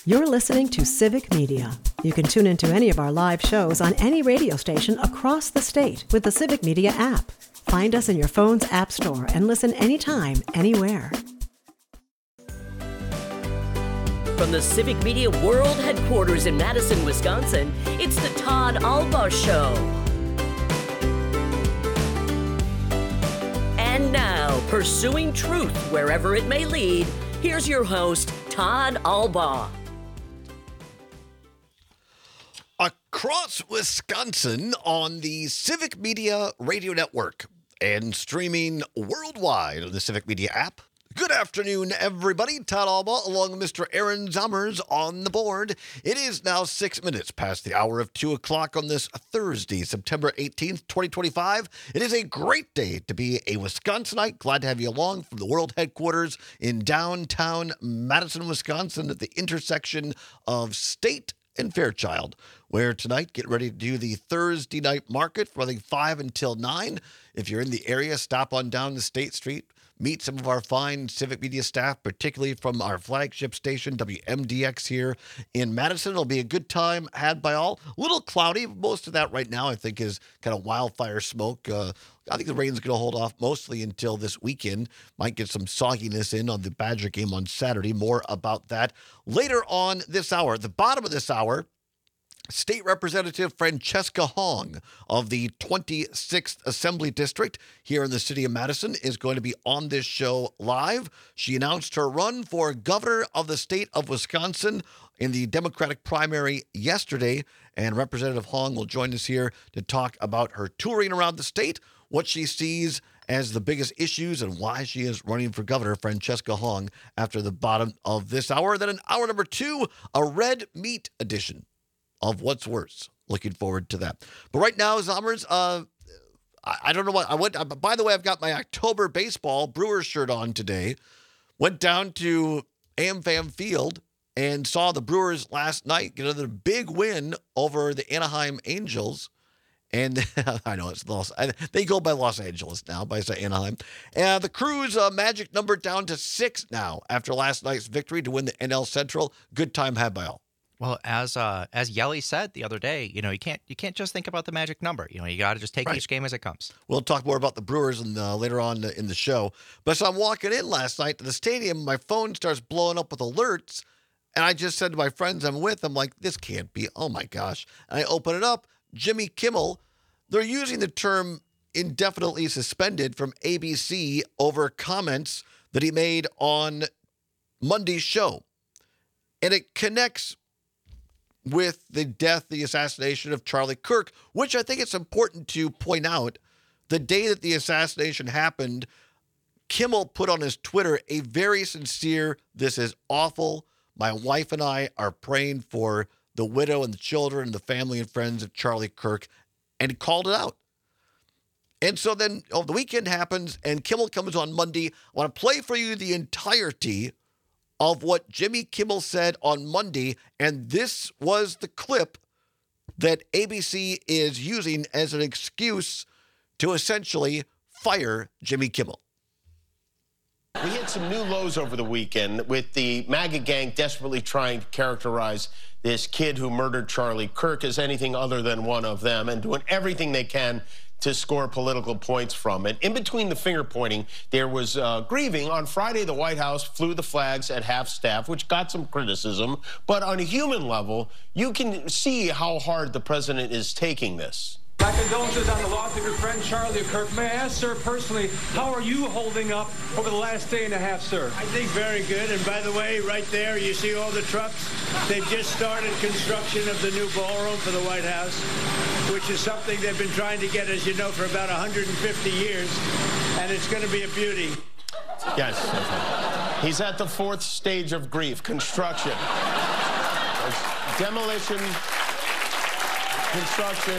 You're listening to Civic Media. You can tune into any of our live shows on any radio station across the state with the Civic Media app. Find us in your phone's app store and listen anytime, anywhere. From the Civic Media World Headquarters in Madison, Wisconsin, it's the Todd Albaugh Show. And now, pursuing truth wherever it may lead, here's your host, Todd Albaugh. Across Wisconsin on the Civic Media Radio Network and streaming worldwide on the Civic Media app. Good afternoon, everybody. Todd Albaugh along with Mr. Aaron Zommers on the board. It is now 6 minutes past the hour of 2 o'clock on this Thursday, September 18th, 2025. It is a great day to be a Wisconsinite. Glad to have you along from the world headquarters in downtown Madison, Wisconsin at the intersection of State and Fairchild, where tonight, get ready to do the Thursday night market from I think 5 until 9. If you're in the area, stop on down to State Street. Meet some of our fine Civic Media staff, particularly from our flagship station, WMDX here in Madison. It'll be a good time had by all. A little cloudy. Most of that right now, I think, is kind of wildfire smoke. I think the rain's going to hold off mostly until this weekend. Might get some sogginess in on the Badger game on Saturday. More about that later on this hour. The bottom of this hour, State Representative Francesca Hong of the 26th Assembly District here in the city of Madison is going to be on this show live. She announced her run for governor of the state of Wisconsin in the Democratic primary yesterday, and Representative Hong will join us here to talk about her touring around the state, what she sees as the biggest issues, and why she is running for governor. Francesca Hong after the bottom of this hour. Then in hour number 2, a red meat edition of What's Worse. Looking forward to that. But right now, Zommers, I don't know what I went. By the way, I've got my October baseball Brewers shirt on today. Went down to AmFam Field and saw the Brewers last night get another big win over the Anaheim Angels. And I know it's they go by Los Angeles now, by Anaheim. And the Crews magic number down to 6 now after last night's victory to win the NL Central. Good time had by all. Well, as Yelly said the other day, you can't just think about the magic number. You got to just take each game as it comes. We'll talk more about the Brewers later on in the show. But so I'm walking in last night to the stadium, my phone starts blowing up with alerts, and I just said to my friends I'm with, I'm like, this can't be. Oh my gosh! And I open it up. Jimmy Kimmel. They're using the term indefinitely suspended from ABC over comments that he made on Monday's show, and it connects with the assassination of Charlie Kirk, which I think it's important to point out. The day that the assassination happened, Kimmel put on his Twitter a very sincere, "This is awful. My wife and I are praying for the widow and the children and the family and friends of Charlie Kirk," and he called it out. And so then the weekend happens, and Kimmel comes on Monday. I want to play for you the entirety of what Jimmy Kimmel said on Monday, and this was the clip that ABC is using as an excuse to essentially fire Jimmy Kimmel. We hit some new lows over the weekend with the MAGA gang desperately trying to characterize this kid who murdered Charlie Kirk as anything other than one of them and doing everything they can to score political points from it. In between the finger pointing, there was grieving. On Friday, the White House flew the flags at half-staff, which got some criticism. But on a human level, you can see how hard the president is taking this. My condolences on the loss of your friend Charlie Kirk. May I ask, sir, personally, how are you holding up over the last day and a half, sir? I think very good. And by the way, right there, you see all the trucks? They've just started construction of the new ballroom for the White House, which is something they've been trying to get, as you know, for about 150 years. And it's going to be a beauty. Yes. He's at the 4th stage of grief, construction. Demolition, construction.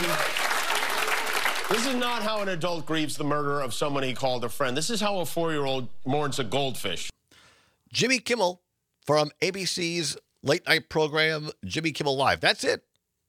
This is not how an adult grieves the murder of someone he called a friend. This is how a 4-year-old mourns a goldfish. Jimmy Kimmel from ABC's late night program, Jimmy Kimmel Live. That's it.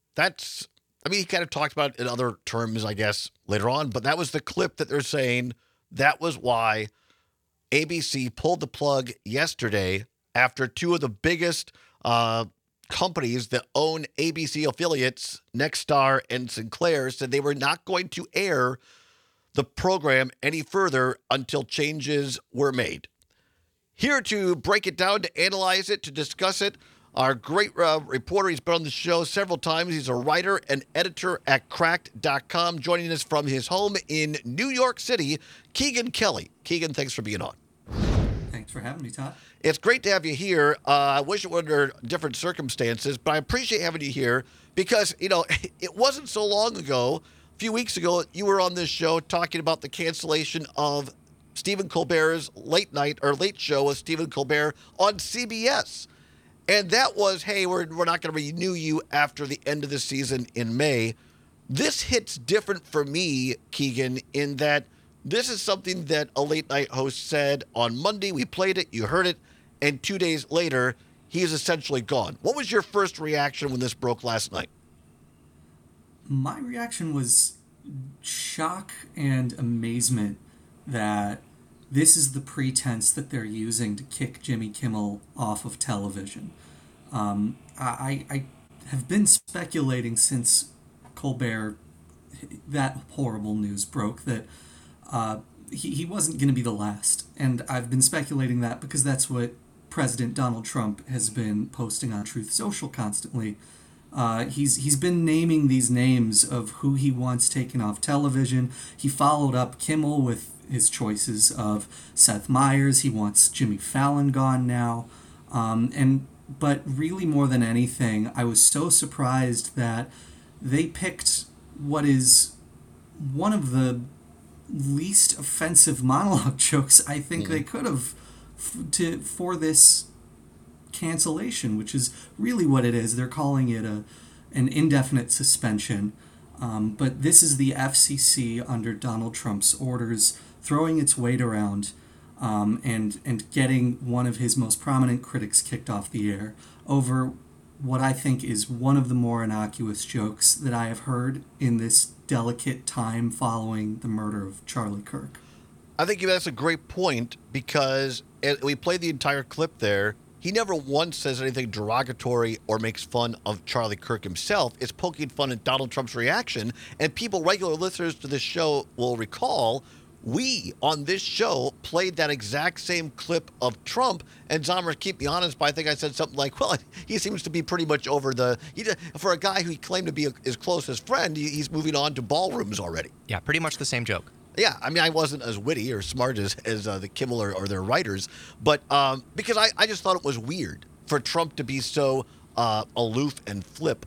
He kind of talked about it in other terms, I guess, later on, but that was the clip that they're saying that was why ABC pulled the plug yesterday after two of the biggest companies that own ABC affiliates, Nexstar and Sinclair, said they were not going to air the program any further until changes were made. Here to break it down, to analyze it, to discuss it, our great reporter. He's been on the show several times. He's a writer and editor at Cracked.com, joining us from his home in New York City, Keegan Kelly. Keegan, thanks for being on. Thanks for having me, Todd. It's great to have you here. I wish it were under different circumstances, but I appreciate having you here because, it wasn't so long ago, a few weeks ago, you were on this show talking about the cancellation of Stephen Colbert's late show with Stephen Colbert on CBS. And that was, hey, we're not going to renew you after the end of the season in May. This hits different for me, Keegan, in that this is something that a late night host said on Monday. We played it, you heard it, and 2 days later, he is essentially gone. What was your first reaction when this broke last night? My reaction was shock and amazement that this is the pretense that they're using to kick Jimmy Kimmel off of television. I have been speculating since Colbert, that horrible news broke, that he wasn't going to be the last. And I've been speculating that because that's what President Donald Trump has been posting on Truth Social constantly. He's been naming these names of who he wants taken off television. He followed up Kimmel with his choices of Seth Meyers. He wants Jimmy Fallon gone now. But really more than anything, I was so surprised that they picked what is one of the least offensive monologue jokes I think they could have for this cancellation, which is really what it is. They're calling it an indefinite suspension. But this is the FCC under Donald Trump's orders throwing its weight around and getting one of his most prominent critics kicked off the air over what I think is one of the more innocuous jokes that I have heard in this delicate time following the murder of Charlie Kirk. I think that's a great point because we played the entire clip there. He never once says anything derogatory or makes fun of Charlie Kirk himself. It's poking fun at Donald Trump's reaction. And people, regular listeners to this show, will recall we, on this show, played that exact same clip of Trump. And Zomer, keep me honest, but I think I said something like, well, he seems to be pretty much over for a guy who he claimed to be his closest friend, he's moving on to ballrooms already. Yeah, pretty much the same joke. Yeah, I mean, I wasn't as witty or smart as the Kimmel or their writers, but because I just thought it was weird for Trump to be so aloof and flippant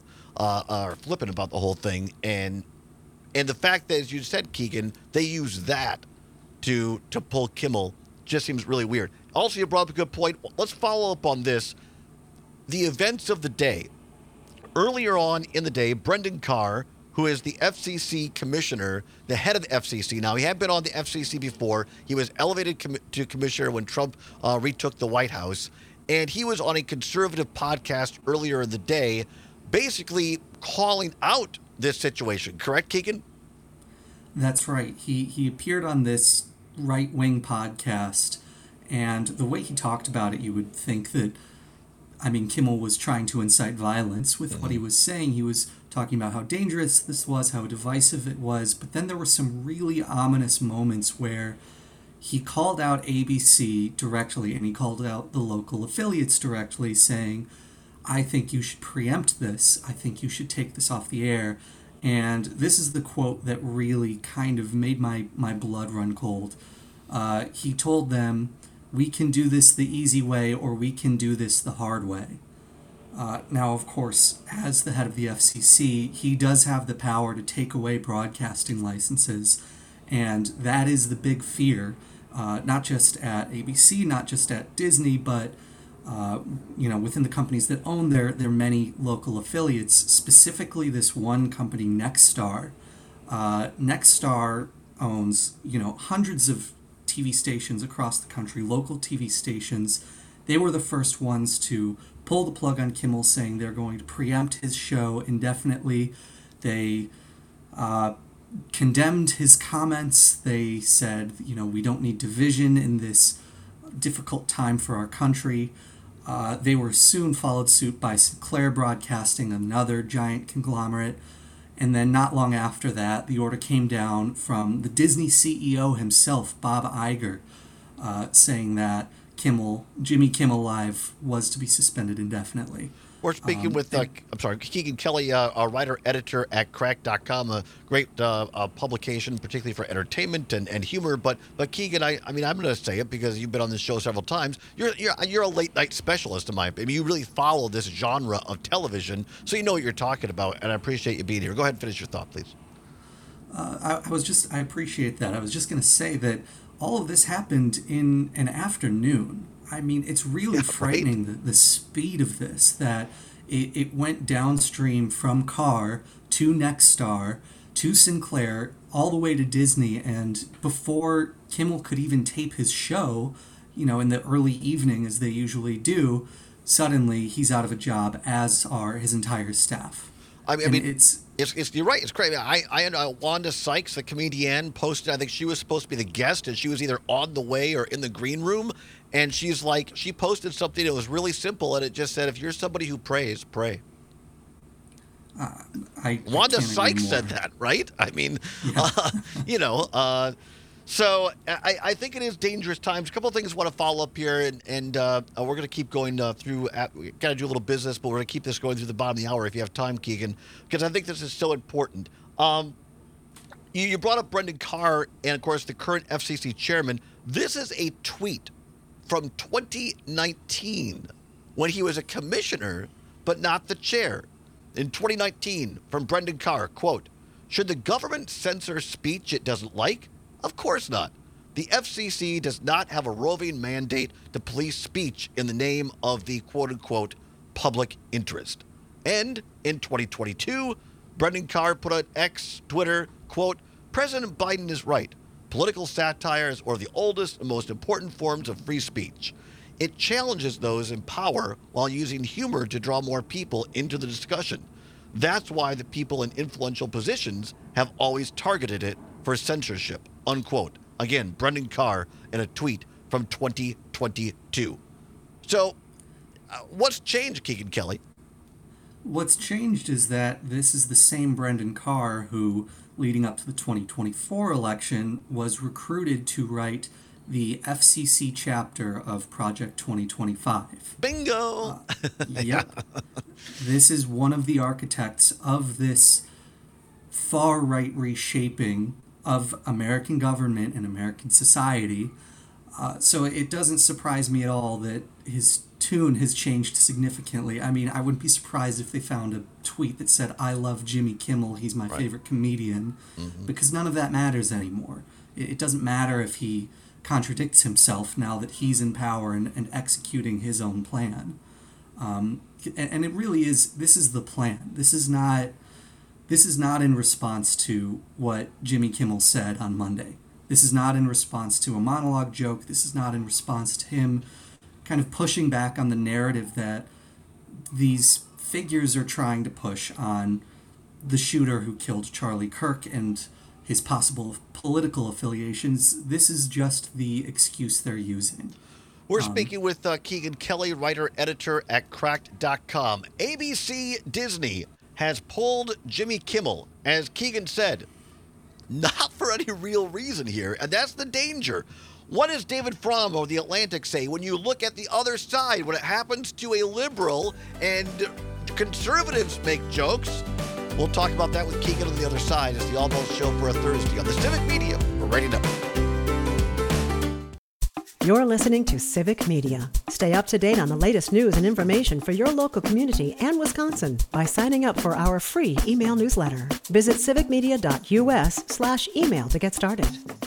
about the whole thing, and the fact that, as you said, Keegan, they use that to pull Kimmel just seems really weird. Also, you brought up a good point. Let's follow up on this. The events of the day. Earlier on in the day, Brendan Carr, who is the FCC commissioner, the head of the FCC. Now, he had been on the FCC before. He was elevated to commissioner when Trump retook the White House. And he was on a conservative podcast earlier in the day, basically calling out this situation. Correct, Keegan? That's right. He appeared on this right-wing podcast, and the way he talked about it, you would think that, Kimmel was trying to incite violence with what he was saying. He was talking about how dangerous this was, how divisive it was, but then there were some really ominous moments where he called out ABC directly, and he called out the local affiliates directly, saying, I think you should preempt this. I think you should take this off the air. And this is the quote that really kind of made my blood run cold. He told them, we can do this the easy way or we can do this the hard way. Now, of course, as the head of the FCC, he does have the power to take away broadcasting licenses. And that is the big fear, not just at ABC, not just at Disney, but within the companies that own their many local affiliates, specifically this one company, Nexstar. Nexstar owns, hundreds of TV stations across the country, local TV stations. They were the first ones to pull the plug on Kimmel, saying they're going to preempt his show indefinitely. They condemned his comments. They said, we don't need division in this difficult time for our country. They were soon followed suit by Sinclair Broadcasting, another giant conglomerate. And then not long after that, the order came down from the Disney CEO himself, Bob Iger, saying that Jimmy Kimmel Live was to be suspended indefinitely. We're speaking with, Keegan Kelly, a writer-editor at Cracked.com, a great publication, particularly for entertainment and humor. But Keegan, I'm going to say it because you've been on this show several times. You're a late-night specialist, in my opinion. You really follow this genre of television, so you know what you're talking about, and I appreciate you being here. Go ahead and finish your thought, please. I appreciate that. I was just going to say that all of this happened in an afternoon. I mean, it's really frightening, right? the speed of this, that it went downstream from Carr to Nexstar to Sinclair all the way to Disney, and before Kimmel could even tape his show, in the early evening as they usually do, suddenly he's out of a job, as are his entire staff. I mean, you're right. It's crazy. I Wanda Sykes, the comedian, posted. I think she was supposed to be the guest, and she was either on the way or in the green room. And she posted something that was really simple, and it just said, "If you're somebody who prays, pray." Wanda Sykes said that, right? I mean, yeah. So I think it is dangerous times. A couple of things I want to follow up here, and we're going to keep going through. We got to do a little business, but we're going to keep this going through the bottom of the hour if you have time, Keegan, because I think this is so important. You brought up Brendan Carr and, of course, the current FCC chairman. This is a tweet from 2019 when he was a commissioner, but not the chair. In 2019, from Brendan Carr, quote, "Should the government censor speech it doesn't like? Of course not. The FCC does not have a roving mandate to police speech in the name of the quote-unquote public interest." And in 2022, Brendan Carr put on X, Twitter, quote, "President Biden is right. Political satire is one of the oldest and most important forms of free speech. It challenges those in power while using humor to draw more people into the discussion. That's why the people in influential positions have always targeted it for censorship," unquote. Again, Brendan Carr in a tweet from 2022. So what's changed, Keegan Kelly? What's changed is that this is the same Brendan Carr who, leading up to the 2024 election, was recruited to write the FCC chapter of Project 2025. Bingo! Yep. This is one of the architects of this far-right reshaping of American government and American society. So it doesn't surprise me at all that his tune has changed significantly. I mean, I wouldn't be surprised if they found a tweet that said, "I love Jimmy Kimmel, he's my favorite comedian," because none of that matters anymore. It doesn't matter if he contradicts himself now that he's in power and executing his own plan. And it really is, this is the plan. This is not in response to what Jimmy Kimmel said on Monday. This is not in response to a monologue joke. This is not in response to him kind of pushing back on the narrative that these figures are trying to push on the shooter who killed Charlie Kirk and his possible political affiliations. This is just the excuse they're using. We're speaking with Keegan Kelly, writer-editor at Cracked.com. ABC Disney has pulled Jimmy Kimmel, as Keegan said, not for any real reason here, and that's the danger. What does David Fromm of The Atlantic say when you look at the other side, when it happens to a liberal and conservatives make jokes? We'll talk about that with Keegan on the other side. It's the Almost Show for a Thursday on the Civic Media Radio Network. You're listening to Civic Media. Stay up to date on the latest news and information for your local community and Wisconsin by signing up for our free email newsletter. Visit civicmedia.us/email to get started.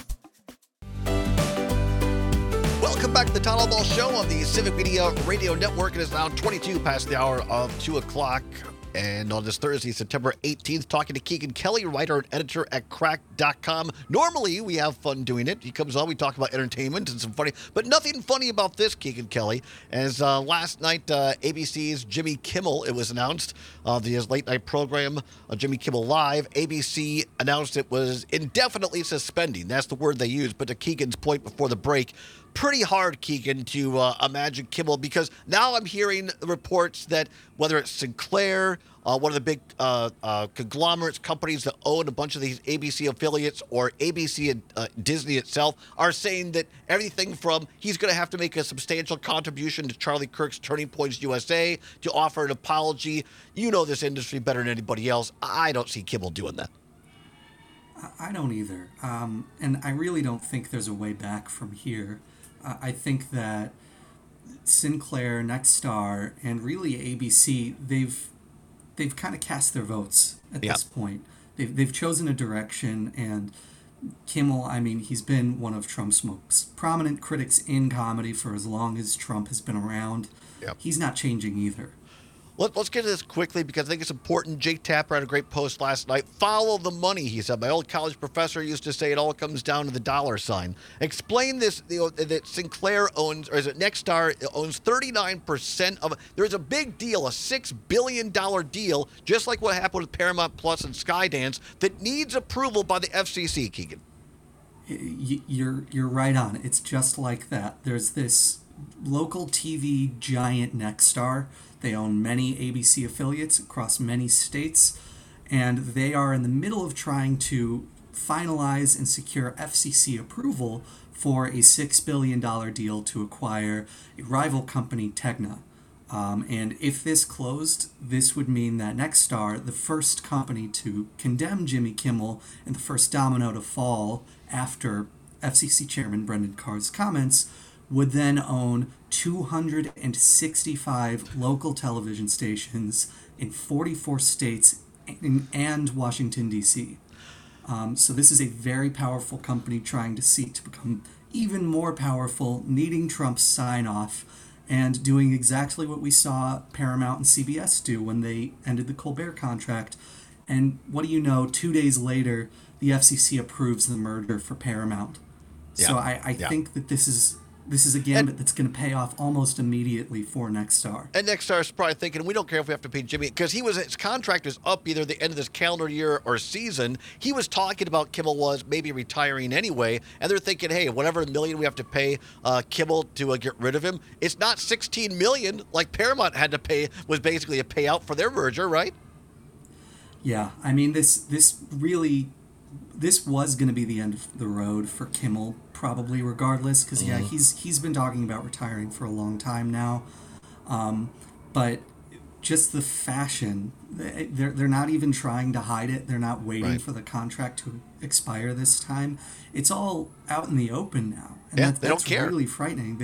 Welcome back to the Todd Ball Show on the Civic Media Radio Network. It is now 22 past the hour of 2 o'clock. And on this Thursday, September 18th, talking to Keegan Kelly, writer and editor at Cracked.com. Normally, we have fun doing it. He comes on, we talk about entertainment and some funny, but nothing funny about this, Keegan Kelly. As last night, ABC's Jimmy Kimmel, it was announced, his late night program, Jimmy Kimmel Live, ABC announced it was indefinitely suspending. That's the word they used. But to Keegan's point before the break, pretty hard, Keegan, to imagine Kimmel, because now I'm hearing reports that whether it's Sinclair, one of the big conglomerates companies that own a bunch of these ABC affiliates, or ABC and Disney itself, are saying that everything from he's going to have to make a substantial contribution to Charlie Kirk's Turning Points USA to offer an apology. You know this industry better than anybody else. I don't see Kimmel doing that. I don't either. And I really don't think there's a way back from here. I think that Sinclair, Nexstar, and really ABC, they've kind of cast their votes at this point. They've chosen a direction, and Kimmel, I mean, he's been one of Trump's most prominent critics in comedy for as long as Trump has been around. Yep. He's not changing either. Let's get to this quickly, because I think it's important. Jake Tapper had a great post last night. Follow the money, he said. My old college professor used to say it all comes down to the dollar sign. Explain this, that Sinclair owns, or is it Nexstar, owns 39% of it. There's a big deal, a $6 billion deal, just like what happened with Paramount Plus and Skydance, that needs approval by the FCC, Keegan. You're right on. It's just like that. There's this local TV giant Nexstar. They own many ABC affiliates across many states, and they are in the middle of trying to finalize and secure FCC approval for a $6 billion deal to acquire a rival company, Tegna. And if this closed, this would mean that Nexstar, the first company to condemn Jimmy Kimmel and the first domino to fall after FCC Chairman Brendan Carr's comments, would then own 265 local television stations in 44 states and Washington, D.C. So this is a very powerful company trying to seek to become even more powerful, needing Trump's sign-off, and doing exactly what we saw Paramount and CBS do when they ended the Colbert contract. And what do you know, 2 days later, the FCC approves the merger for Paramount. Yeah. So I think that this is a gambit that's going to pay off almost immediately for Nexstar. And Nexstar's probably thinking, we don't care if we have to pay Jimmy, because his contract is up either the end of this calendar year or season. He was talking about Kimmel was maybe retiring anyway, and they're thinking, hey, whatever million we have to pay Kimmel to get rid of him, it's not $16 million like Paramount had to pay, was basically a payout for their merger, right? Yeah, I mean, this was going to be the end of the road for Kimmel, probably, regardless, because he's been talking about retiring for a long time now, but just the fashion, they're not even trying to hide it. They're not waiting for the contract to expire this time. It's all out in the open now, and they that's don't care. Really frightening.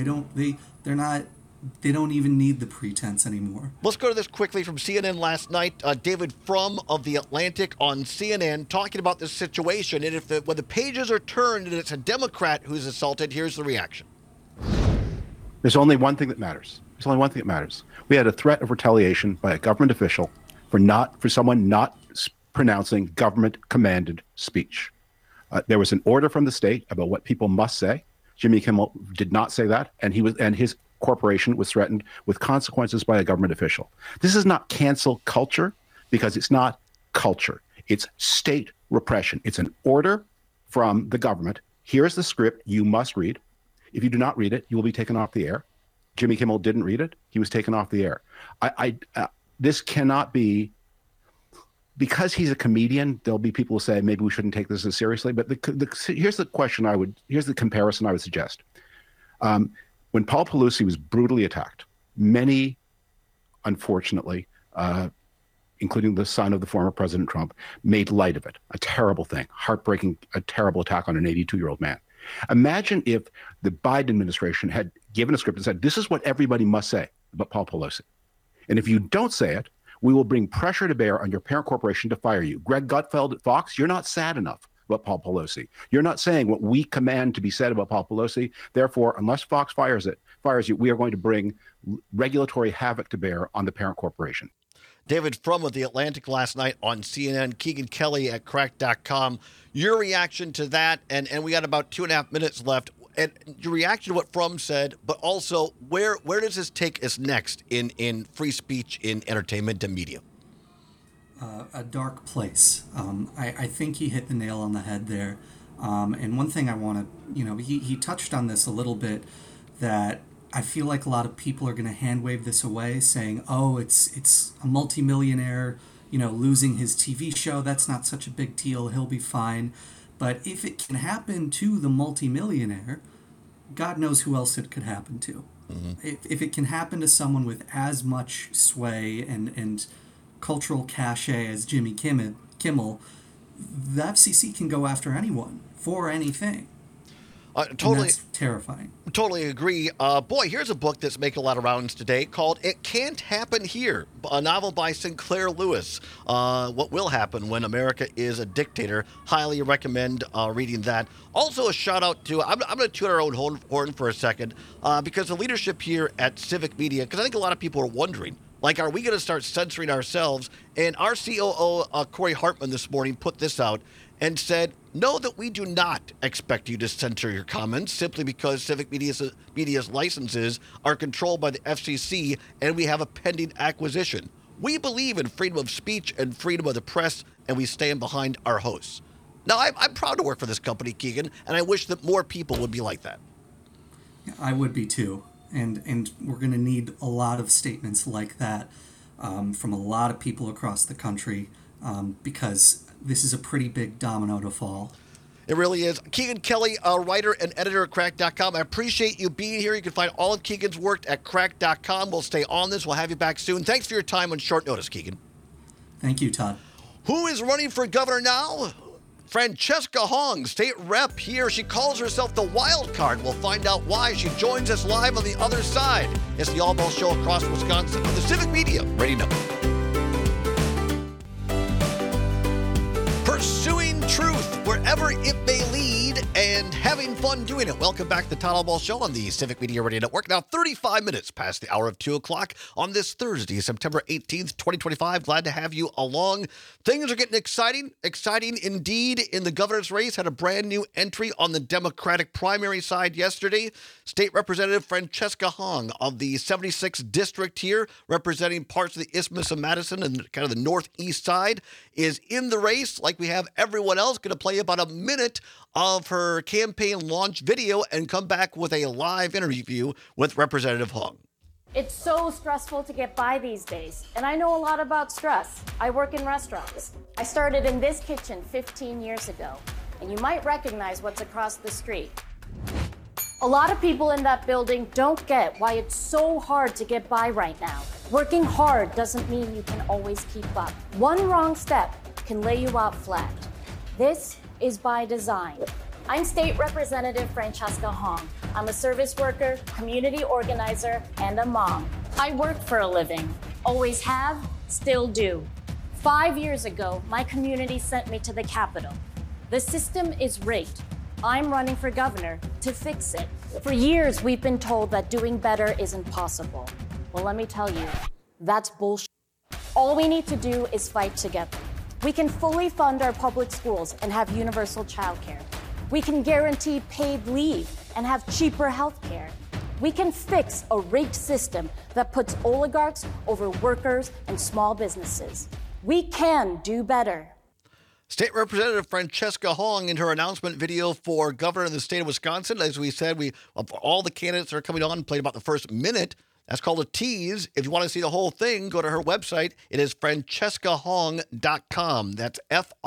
They don't even need the pretense anymore. Let's go to this quickly from CNN last night. David Frum of The Atlantic on CNN talking about this situation. And when the pages are turned and it's a Democrat who's assaulted, here's the reaction. There's only one thing that matters. We had a threat of retaliation by a government official for someone not pronouncing government-commanded speech. There was an order from the state about what people must say. Jimmy Kimmel did not say that, and his corporation was threatened with consequences by a government official. This is not cancel culture, because it's not culture. It's state repression. It's an order from the government. Here's the script you must read. If you do not read it, you will be taken off the air. Jimmy Kimmel didn't read it. He was taken off the air. This cannot be. Because he's a comedian, there'll be people who say maybe we shouldn't take this as seriously. But here's the comparison I would suggest. When Paul Pelosi was brutally attacked, many, unfortunately, including the son of the former President Trump, made light of it. A terrible thing, heartbreaking, a terrible attack on an 82-year-old man. Imagine if the Biden administration had given a script and said, this is what everybody must say about Paul Pelosi. And if you don't say it, we will bring pressure to bear on your parent corporation to fire you. Greg Gutfeld at Fox, you're not sad enough about Paul Pelosi. You're not saying what we command to be said about Paul Pelosi. Therefore, unless Fox fires you, we are going to bring regulatory havoc to bear on the parent corporation. David Frum of The Atlantic last night on CNN, Keegan Kelly at Cracked.com. Your reaction to that, and we got about 2.5 minutes left. And your reaction to what Frum said, but also where does this take us next in free speech, in entertainment and media? A dark place. I think he hit the nail on the head there. And one thing I want to, he touched on this a little bit, that I feel like a lot of people are going to hand wave this away, saying, "Oh, it's a multimillionaire, losing his TV show. That's not such a big deal. He'll be fine." But if it can happen to the multimillionaire, God knows who else it could happen to. Mm-hmm. If it can happen to someone with as much sway and cultural cachet as Jimmy Kimmel, the FCC can go after anyone for anything. Totally. And that's terrifying. Totally agree. Boy, here's a book that's making a lot of rounds today called It Can't Happen Here, a novel by Sinclair Lewis. What will happen when America is a dictator. Highly recommend reading that. Also, a shout out to, I'm going to toot our own horn for a second, because the leadership here at Civic Media, because I think a lot of people are wondering, like, are we going to start censoring ourselves? And our COO, Corey Hartman, this morning put this out and said, "Know that we do not expect you to censor your comments simply because Civic Media's licenses are controlled by the FCC and we have a pending acquisition. We believe in freedom of speech and freedom of the press, and we stand behind our hosts." Now, I'm proud to work for this company, Keegan, and I wish that more people would be like that. I would be too. And we're going to need a lot of statements like that from a lot of people across the country, because this is a pretty big domino to fall. It really is. Keegan Kelly, a writer and editor at Cracked.com. I appreciate you being here. You can find all of Keegan's work at Cracked.com. We'll stay on this. We'll have you back soon. Thanks for your time on short notice, Keegan. Thank you, Todd. Who is running for governor now? Francesca Hong, state rep here. She calls herself the wild card. We'll find out why. She joins us live on the other side. It's the All Ball Show across Wisconsin on the Civic Media Radio Network. Pursuing truth wherever it may lead and having fun doing it. Welcome back to the Todd Ball Show on the Civic Media Radio Network. Now 35 minutes past the hour of 2 o'clock on this Thursday, September 18th, 2025. Glad to have you along. Things are getting exciting indeed in the governor's race. Had a brand new entry on the Democratic primary side yesterday. State Representative Francesca Hong of the 76th District here, representing parts of the Isthmus of Madison and kind of the northeast side, is in the race like we have everyone else. Going to play about a minute of her campaign launch video and come back with a live interview with Representative Hong. It's so stressful to get by these days, and I know a lot about stress. I work in restaurants. I started in this kitchen 15 years ago, and you might recognize what's across the street. A lot of people in that building don't get why it's so hard to get by right now. Working hard doesn't mean you can always keep up. One wrong step can lay you out flat. This is by design. I'm State Representative Francesca Hong. I'm a service worker, community organizer, and a mom. I work for a living. Always have, still do. 5 years ago, my community sent me to the Capitol. The system is rigged. I'm running for governor to fix it. For years, we've been told that doing better isn't possible. Well, let me tell you, that's bullshit. All we need to do is fight together. We can fully fund our public schools and have universal childcare. We can guarantee paid leave and have cheaper health care. We can fix a rigged system that puts oligarchs over workers and small businesses. We can do better. State Representative Francesca Hong in her announcement video for governor of the state of Wisconsin. As we said, all the candidates are coming on and played about the first minute. That's called a tease. If you want to see the whole thing, go to her website. It is francescahong.com. That's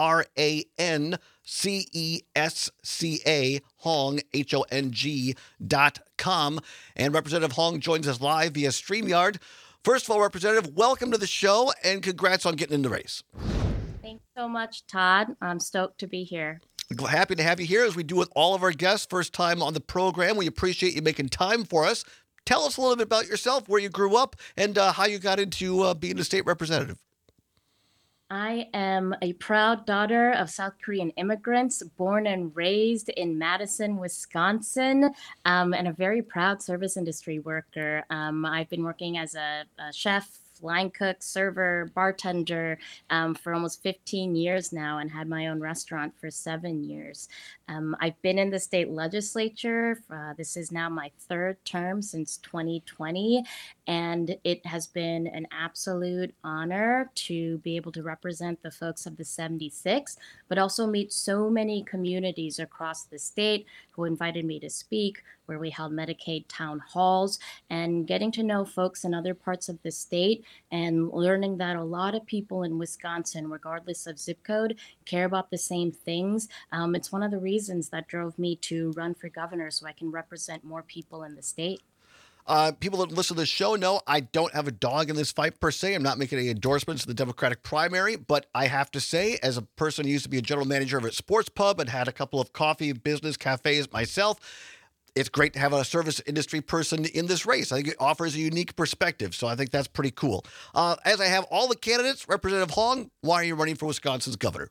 FRANCESCA Hong, HONG.com. And Representative Hong joins us live via StreamYard. First of all, Representative, welcome to the show and congrats on getting in the race. Thanks so much, Todd. I'm stoked to be here. Happy to have you here as we do with all of our guests. First time on the program. We appreciate you making time for us. Tell us a little bit about yourself, where you grew up, and how you got into being a state representative. I am a proud daughter of South Korean immigrants, born and raised in Madison, Wisconsin, and a very proud service industry worker. I've been working as a chef, line cook, server, bartender for almost 15 years now, and had my own restaurant for 7 years. I've been in the state legislature. This is now my third term since 2020. And it has been an absolute honor to be able to represent the folks of the 76, but also meet so many communities across the state who invited me to speak, where we held Medicaid town halls, and getting to know folks in other parts of the state and learning that a lot of people in Wisconsin, regardless of zip code, care about the same things. It's one of the reasons that drove me to run for governor, so I can represent more people in the state. People that listen to the show know I don't have a dog in this fight per se. I'm not making any endorsements in the Democratic primary, but I have to say, as a person who used to be a general manager of a sports pub and had a couple of coffee business cafes myself, it's great to have a service industry person in this race. I think it offers a unique perspective, so I think that's pretty cool. As I have all the candidates, Representative Hong, why are you running for Wisconsin's governor?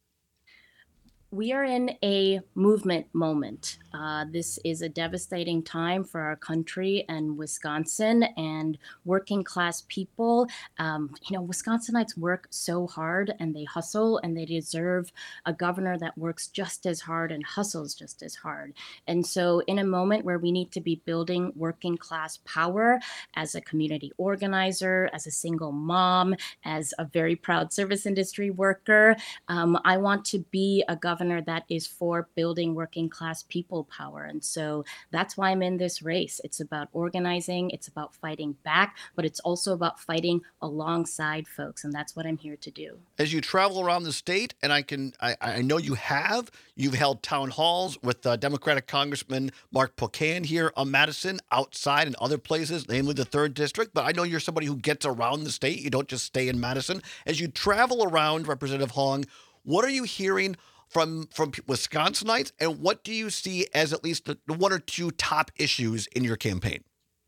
We are in a movement moment. This is a devastating time for our country and Wisconsin and working class people. Wisconsinites work so hard and they hustle, and they deserve a governor that works just as hard and hustles just as hard. And so in a moment where we need to be building working class power as a community organizer, as a single mom, as a very proud service industry worker, I want to be a governor that is for building working class people power. And so that's why I'm in this race. It's about organizing, it's about fighting back, but it's also about fighting alongside folks. And that's what I'm here to do. As you travel around the state, and I know you've held town halls with Democratic Congressman Mark Pocan here on Madison, outside and other places, namely the 3rd District. But I know you're somebody who gets around the state. You don't just stay in Madison. As you travel around, Representative Hong, what are you hearing from Wisconsinites, and what do you see as at least the one or two top issues in your campaign?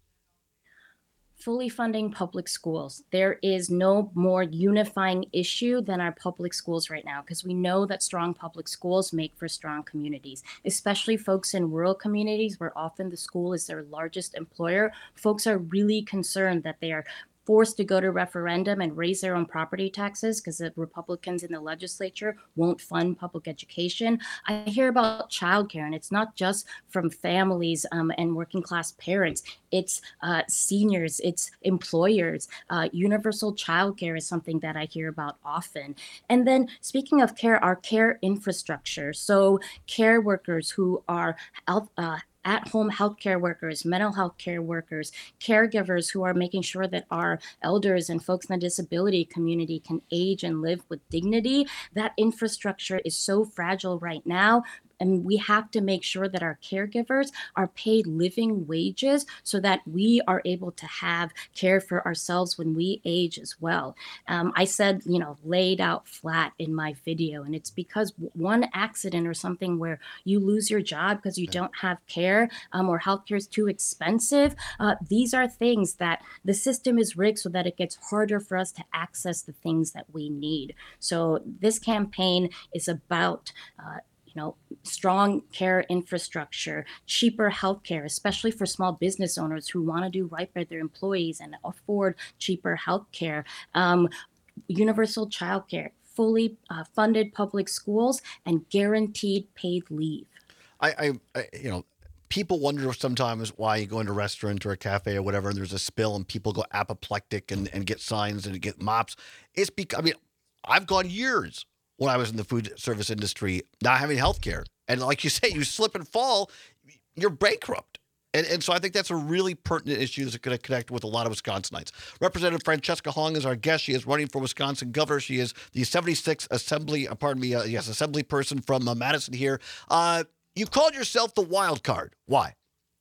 Fully funding public schools. There is no more unifying issue than our public schools right now, because we know that strong public schools make for strong communities, especially folks in rural communities where often the school is their largest employer. Folks are really concerned that they are forced to go to referendum and raise their own property taxes because the Republicans in the legislature won't fund public education. I hear about childcare, and it's not just from families and working class parents. It's seniors, it's employers. Universal childcare is something that I hear about often. And then speaking of care, our care infrastructure. So care workers who are at-home healthcare workers, mental health care workers, caregivers who are making sure that our elders and folks in the disability community can age and live with dignity. That infrastructure is so fragile right now. And we have to make sure that our caregivers are paid living wages so that we are able to have care for ourselves when we age as well. I said, laid out flat in my video, and it's because one accident or something where you lose your job because you don't have care or healthcare is too expensive. These are things that the system is rigged so that it gets harder for us to access the things that we need. So this campaign is about strong care infrastructure, cheaper healthcare, especially for small business owners who want to do right by their employees and afford cheaper healthcare, universal childcare, fully funded public schools, and guaranteed paid leave. People wonder sometimes why you go into a restaurant or a cafe or whatever, and there's a spill and people go apoplectic and get signs and get mops. It's because, I've gone years when I was in the food service industry, not having health care. And like you say, you slip and fall, you're bankrupt. And so I think that's a really pertinent issue that's going to connect with a lot of Wisconsinites. Representative Francesca Hong is our guest. She is running for Wisconsin governor. She is the 76th assembly person from Madison here. You've called yourself the wild card. Why?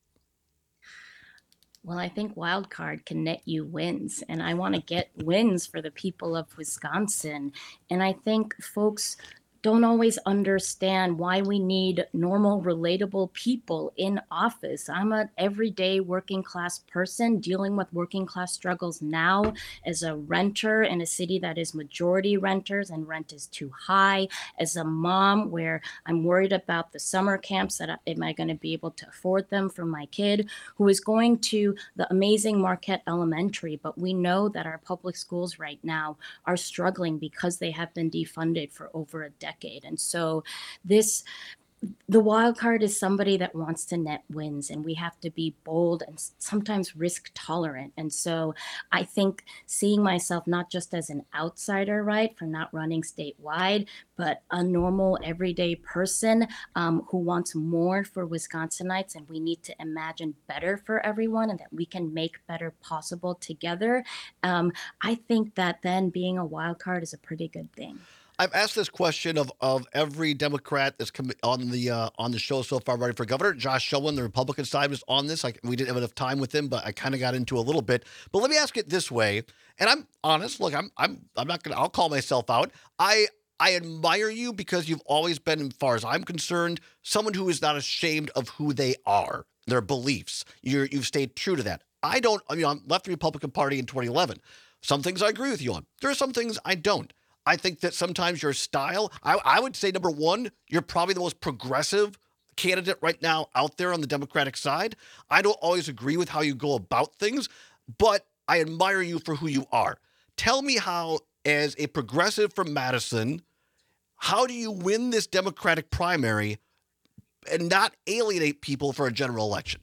Well, I think wild card can net you wins, and I want to get wins for the people of Wisconsin. And I think folks don't always understand why we need normal, relatable people in office. I'm an everyday working class person dealing with working class struggles now as a renter in a city that is majority renters and rent is too high, as a mom where I'm worried about the summer camps that am I going to be able to afford them for my kid who is going to the amazing Marquette Elementary. But we know that our public schools right now are struggling because they have been defunded for over a decade. And so this The wild card is somebody that wants to net wins, and we have to be bold and sometimes risk tolerant. And so I think seeing myself not just as an outsider, right, for not running statewide, but a normal everyday person who wants more for Wisconsinites, and we need to imagine better for everyone and that we can make better possible together. I think that then being a wild card is a pretty good thing. I've asked this question of every Democrat that's come on the show so far running for governor. Josh Schoen, the Republican side, was on this. We didn't have enough time with him, but I kind of got into a little bit. But let me ask it this way, and I'm honest. Look, I'm not gonna. I'll call myself out. I admire you because you've always been, as far as I'm concerned, someone who is not ashamed of who they are, their beliefs. You've stayed true to that. I don't. I left the Republican Party in 2011. Some things I agree with you on. There are some things I don't. I think that sometimes your style, I would say, number one, you're probably the most progressive candidate right now out there on the Democratic side. I don't always agree with how you go about things, but I admire you for who you are. Tell me how, as a progressive from Madison, how do you win this Democratic primary and not alienate people for a general election?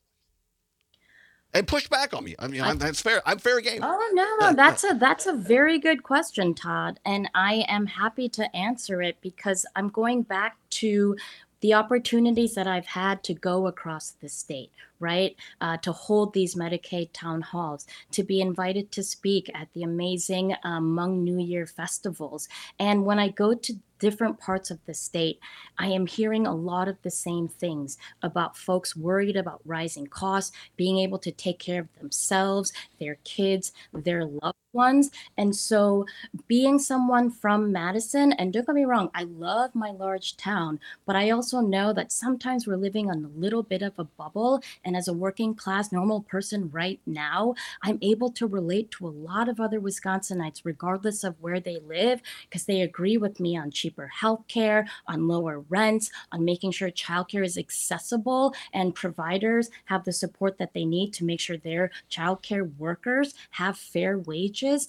And push back on me. That's fair. I'm fair game. Oh, no, that's a very good question, Todd. And I am happy to answer it because I'm going back to the opportunities that I've had to go across the state, right? To hold these Medicaid town halls, to be invited to speak at the amazing Hmong New Year festivals. And when I go to different parts of the state, I am hearing a lot of the same things about folks worried about rising costs, being able to take care of themselves, their kids, their loved ones. And so being someone from Madison, and don't get me wrong, I love my large town, but I also know that sometimes we're living on a little bit of a bubble. And as a working class normal person right now, I'm able to relate to a lot of other Wisconsinites, regardless of where they live, because they agree with me on cheaper healthcare, on lower rents, on making sure childcare is accessible and providers have the support that they need to make sure their childcare workers have fair wages.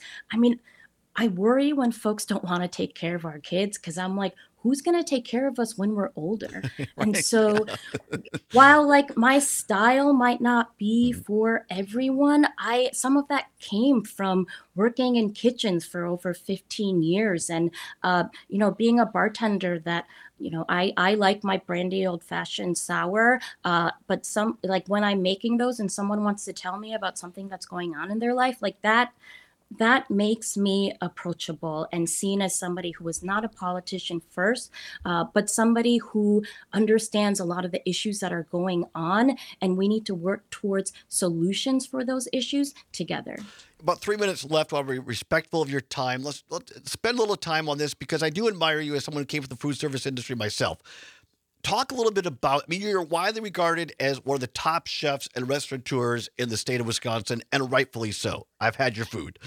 I worry when folks don't want to take care of our kids because I'm like, who's going to take care of us when we're older? Right. And so while my style might not be for everyone, some of that came from working in kitchens for over 15 years and, being a bartender that, I like my brandy old fashioned sour, but when I'm making those and someone wants to tell me about something that's going on in their life like that makes me approachable and seen as somebody who is not a politician first, but somebody who understands a lot of the issues that are going on, and we need to work towards solutions for those issues together. About 3 minutes left. While we're respectful of your time, let's spend a little time on this because I do admire you as someone who came from the food service industry myself. Talk a little bit about, you're widely regarded as one of the top chefs and restaurateurs in the state of Wisconsin, and rightfully so. I've had your food.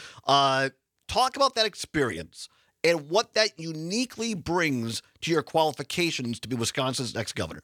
Talk about that experience and what that uniquely brings to your qualifications to be Wisconsin's next governor.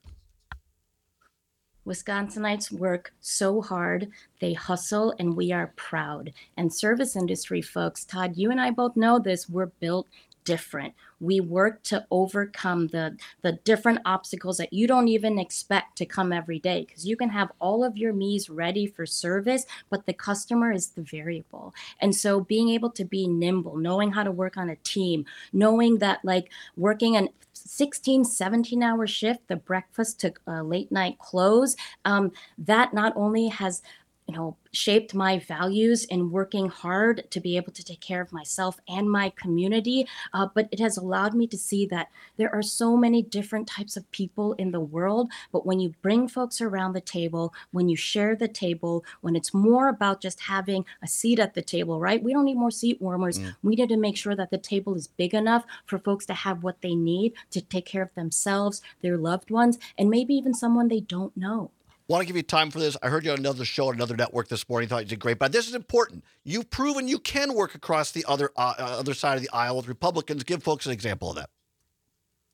Wisconsinites work so hard, they hustle, and we are proud. And service industry folks, Todd, you and I both know this, we're built different. We work to overcome the different obstacles that you don't even expect to come every day, because you can have all of your me's ready for service, but the customer is the variable. And so being able to be nimble, knowing how to work on a team, knowing that working an 16, 17-hour shift, the breakfast to late night close, that not only has shaped my values in working hard to be able to take care of myself and my community, but it has allowed me to see that there are so many different types of people in the world. But when you bring folks around the table, when you share the table, when it's more about just having a seat at the table, right? We don't need more seat warmers. We need to make sure that the table is big enough for folks to have what they need to take care of themselves, their loved ones, and maybe even someone they don't know. Want to give you time for this. I heard you on another show on another network this morning. Thought you did great, but this is important. You've proven you can work across the other side of the aisle with Republicans. Give folks an example of that.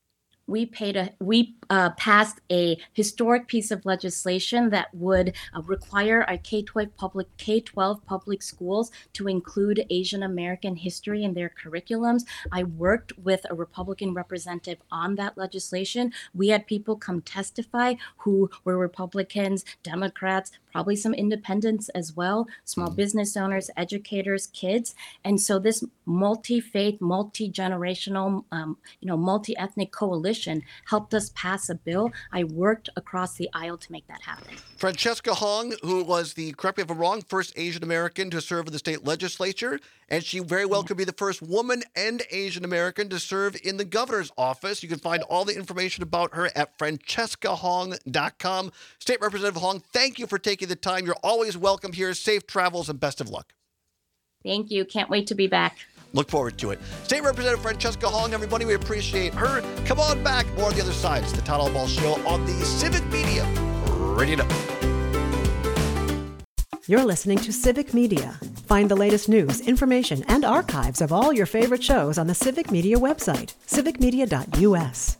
we passed a historic piece of legislation that would require our K-12 public schools to include Asian American history in their curriculums. I worked with a Republican representative on that legislation. We had people come testify who were Republicans, Democrats, probably some independents as well, small business owners, educators, kids. And so this multi-faith, multi-generational, multi-ethnic coalition helped us pass a bill. I worked across the aisle to make that happen. Francesca Hong, who was correct me if I'm wrong, first Asian American to serve in the state legislature, and she very well could be the first woman and Asian American to serve in the governor's office. You can find all the information about her at francescahong.com. State Representative Hong, thank you for taking the time. You're always welcome here. Safe travels and best of luck. Thank you. Can't wait to be back. Look forward to it. State Representative Francesca Hong, everybody, we appreciate her. Come on back. More on the other side. It's the Todd Albaugh Show on the Civic Media Radio Network. You're listening to Civic Media. Find the latest news, information, and archives of all your favorite shows on the Civic Media website, civicmedia.us.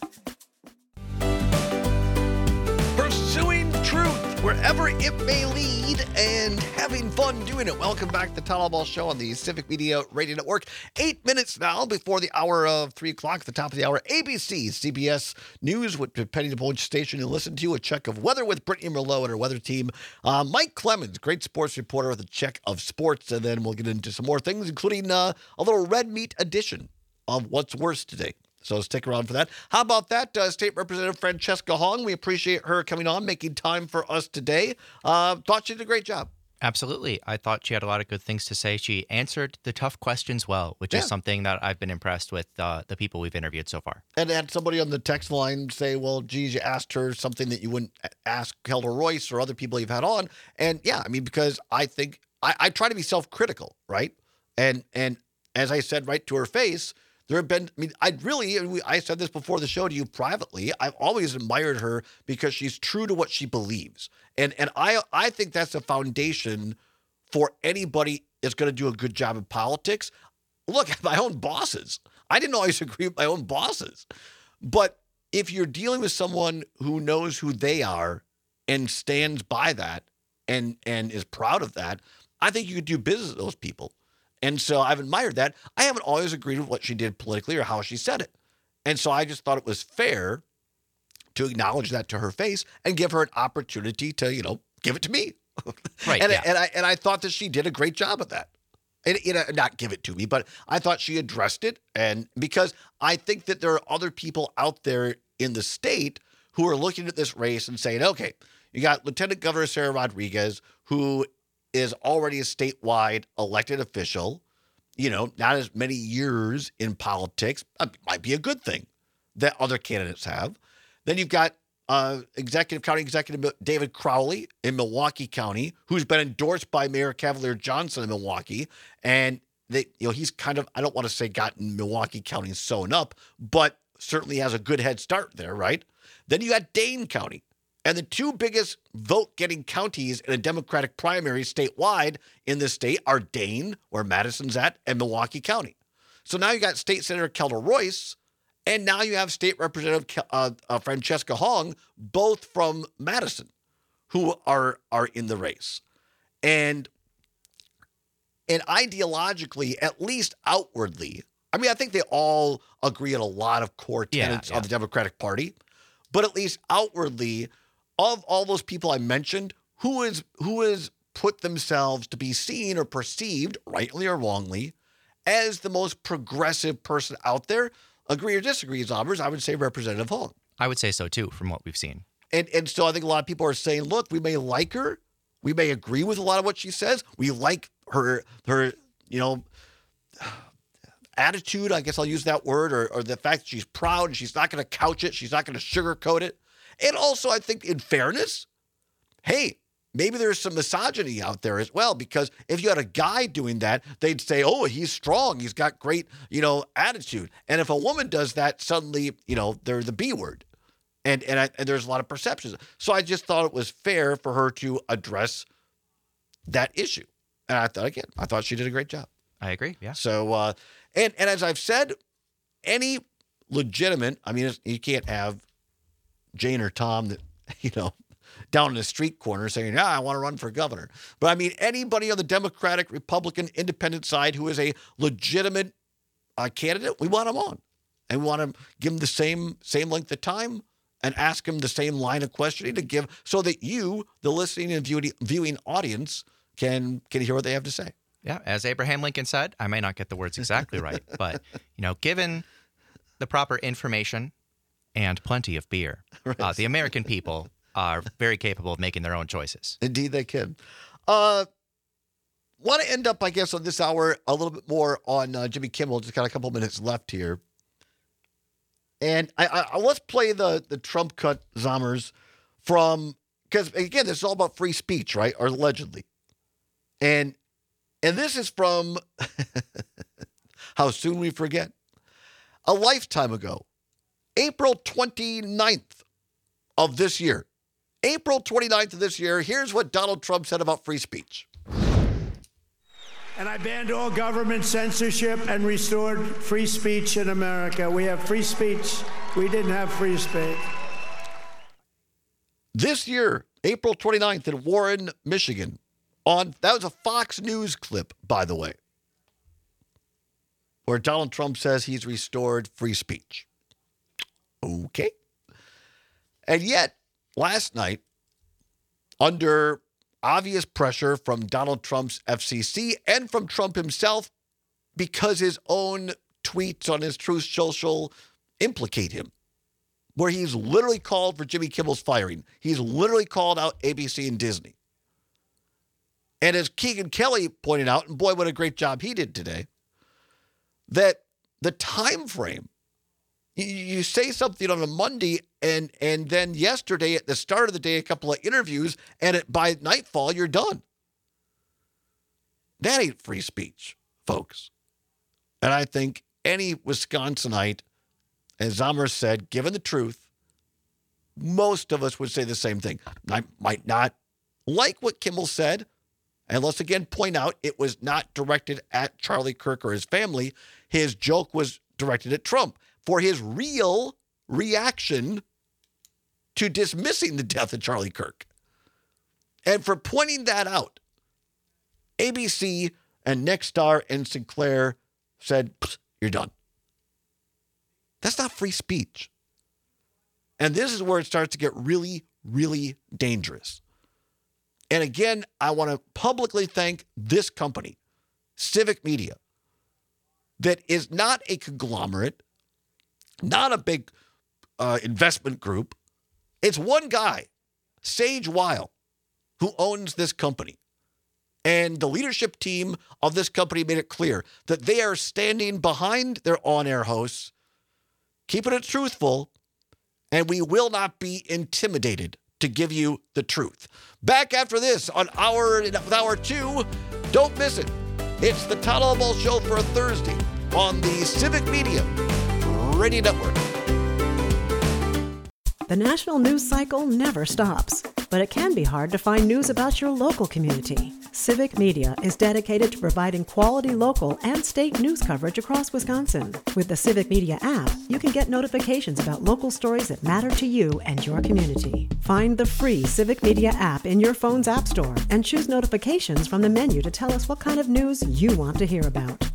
Pursuing truth wherever it may lead and having fun doing it. Welcome back to the Todd Albaugh Show on the Civic Media Radio Network. 8 minutes now before the hour of 3 o'clock, at the top of the hour, ABC, CBS News, depending upon which station you listen to, a check of weather with Brittany Merlot and her weather team. Mike Clemens, great sports reporter with a check of sports, and then we'll get into some more things, including a little red meat edition of What's Worse today. So stick around for that. How about that, State Representative Francesca Hong? We appreciate her coming on, making time for us today. Thought she did a great job. Absolutely. I thought she had a lot of good things to say. She answered the tough questions well, which is something that I've been impressed with the people we've interviewed so far. And had somebody on the text line say, well, geez, you asked her something that you wouldn't ask Helder Royce or other people you've had on. And yeah, I mean, because I think I try to be self-critical, right? And as I said right to her face, there have been, I said this before the show to you privately. I've always admired her because she's true to what she believes. And I think that's a foundation for anybody that's going to do a good job in politics. Look at my own bosses. I didn't always agree with my own bosses. But if you're dealing with someone who knows who they are and stands by that and is proud of that, I think you could do business with those people. And so I've admired that. I haven't always agreed with what she did politically or how she said it. And so I just thought it was fair to acknowledge that to her face and give her an opportunity to, give it to me. Right. And I thought that she did a great job of that. And not give it to me, but I thought she addressed it. And because I think that there are other people out there in the state who are looking at this race and saying, okay, you got Lieutenant Governor Sarah Rodriguez, who is already a statewide elected official, not as many years in politics, might be a good thing that other candidates have. Then you've got County Executive David Crowley in Milwaukee County, who's been endorsed by Mayor Cavalier Johnson in Milwaukee. And he's kind of, I don't want to say gotten Milwaukee County sewn up, but certainly has a good head start there, right? Then you got Dane County. And the two biggest vote-getting counties in a Democratic primary statewide in this state are Dane, where Madison's at, and Milwaukee County. So now you got State Senator Helder Royce, and now you have State Representative Francesca Hong, both from Madison, who are in the race. And ideologically, at least outwardly, I think they all agree on a lot of core tenets of the Democratic Party, but at least outwardly, of all those people I mentioned, who is put themselves to be seen or perceived, rightly or wrongly, as the most progressive person out there, agree or disagree, Zobbers, I would say Representative Hong. I would say so too, from what we've seen. And so I think a lot of people are saying, look, we may like her, we may agree with a lot of what she says, we like her attitude, I guess I'll use that word, or the fact that she's proud and she's not going to couch it, she's not going to sugarcoat it. And also, I think in fairness, hey, maybe there's some misogyny out there as well, because if you had a guy doing that, they'd say, oh, he's strong, he's got great, attitude. And if a woman does that, suddenly, they're the B word. And there's a lot of perceptions. So I just thought it was fair for her to address that issue. And I thought she did a great job. I agree, yeah. So, and as I've said, any legitimate. I mean, you can't have Jane or Tom that, down in a street corner saying, I want to run for governor. But I mean, anybody on the Democratic, Republican, Independent side who is a legitimate candidate, we want them on. And we want to give them the same length of time and ask them the same line of questioning to give so that you, the listening and viewing audience, can hear what they have to say. Yeah, as Abraham Lincoln said, I may not get the words exactly right, but, given the proper information and plenty of beer, right. The American people are very capable of making their own choices. Indeed, they can. Want to end up, I guess, on this hour a little bit more on Jimmy Kimmel. Just got a couple minutes left here. And I let's play the Trump cut Zommers from, because, again, this is all about free speech, right? Or allegedly. And this is from, how soon we forget, a lifetime ago, April 29th of this year. April 29th of this year, here's what Donald Trump said about free speech. And I banned all government censorship and restored free speech in America. We have free speech. We didn't have free speech. This year, April 29th in Warren, Michigan, that was a Fox News clip, by the way, where Donald Trump says he's restored free speech. Okay. And yet, last night, under obvious pressure from Donald Trump's FCC and from Trump himself, because his own tweets on his Truth Social implicate him, where he's literally called for Jimmy Kimmel's firing. He's literally called out ABC and Disney. And as Keegan Kelly pointed out, and boy, what a great job he did today, that the time frame, you say something on a Monday, and then yesterday at the start of the day, a couple of interviews, and by nightfall, you're done. That ain't free speech, folks. And I think any Wisconsinite, as Zommers said, given the truth, most of us would say the same thing. I might not like what Kimmel said, and let's again point out it was not directed at Charlie Kirk or his family. His joke was directed at Trump for his real reaction to dismissing the death of Charlie Kirk. And for pointing that out, ABC and Nexstar and Sinclair said, you're done. That's not free speech. And this is where it starts to get really, really dangerous. And again, I want to publicly thank this company, Civic Media, that is not a conglomerate, not a big investment group. It's one guy, Sage Weil, who owns this company. And the leadership team of this company made it clear that they are standing behind their on-air hosts, keeping it truthful, and we will not be intimidated to give you the truth. Back after this on hour 2. Don't miss it. It's the Todd Albaugh Show for a Thursday on the Civic Media Radio Network. The national news cycle never stops, but it can be hard to find news about your local community. Civic Media is dedicated to providing quality local and state news coverage across Wisconsin. With the Civic Media app, you can get notifications about local stories that matter to you and your community. Find the free Civic Media app in your phone's app store and choose notifications from the menu to tell us what kind of news you want to hear about.